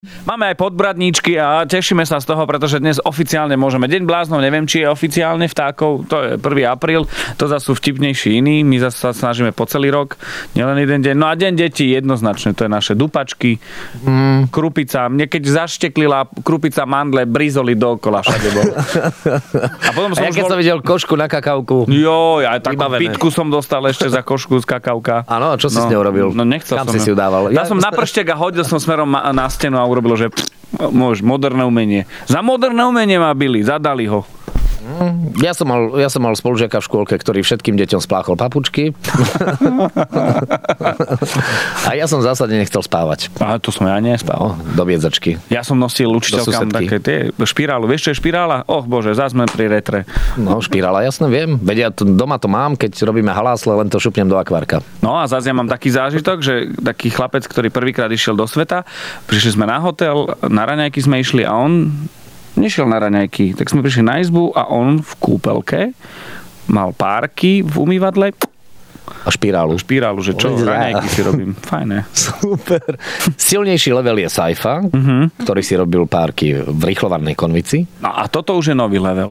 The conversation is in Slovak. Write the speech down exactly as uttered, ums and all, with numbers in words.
Máme aj podbradníčky a tešíme sa z toho, pretože dnes oficiálne môžeme. Deň bláznov, neviem, či je oficiálne vtákov, to je prvého apríla, to zase sú vtipnejší iní, my zase sa snažíme po celý rok, nielen jeden deň. No a deň detí jednoznačne, to je naše dupačky, mm. krupica, mne keď zašteklila krupica, mandle, brizoli dookola, všade bolo. A, potom som a ja keď bol... som videl košku na kakauku. Jo, aj takú pitku som dostal ešte za košku z kakauka. Áno, čo si no, s ňou robil? No nechcel Kam som. si si ju dával? Ja, ja som na prštek a hodil som smerom na stenu a urobilo, že môž, moderné umenie. Za moderné umenie ma bili, zadali ho. Ja som mal, ja som mal spolužiaka v škôlke, ktorý všetkým deťom spláchol papučky. A ja som v zásade nechcel spávať. A to som ja nespával. Do biedzačky. Ja som nosil učiteľkám také tie špirálu. Vieš, čo je špirála? Och bože, zás sme pri retre. No, špirála, jasne viem. Veď ja to, doma to mám, keď robíme halásle, len to šupnem do akvárka. No a zás ja mám taký zážitok, že taký chlapec, ktorý prvýkrát išiel do sveta, prišli sme na hotel, na raňajky sme išli a on nešiel na raňajky, tak sme prišli na izbu a on v kúpelke mal párky v umývadle a špirálu. Špirálu, že čo, raňajky si robím. Fajné. Super. Silnejší level je Saifa, uh-huh. ktorý si robil párky v rýchlovannej konvici. No a toto už je nový level.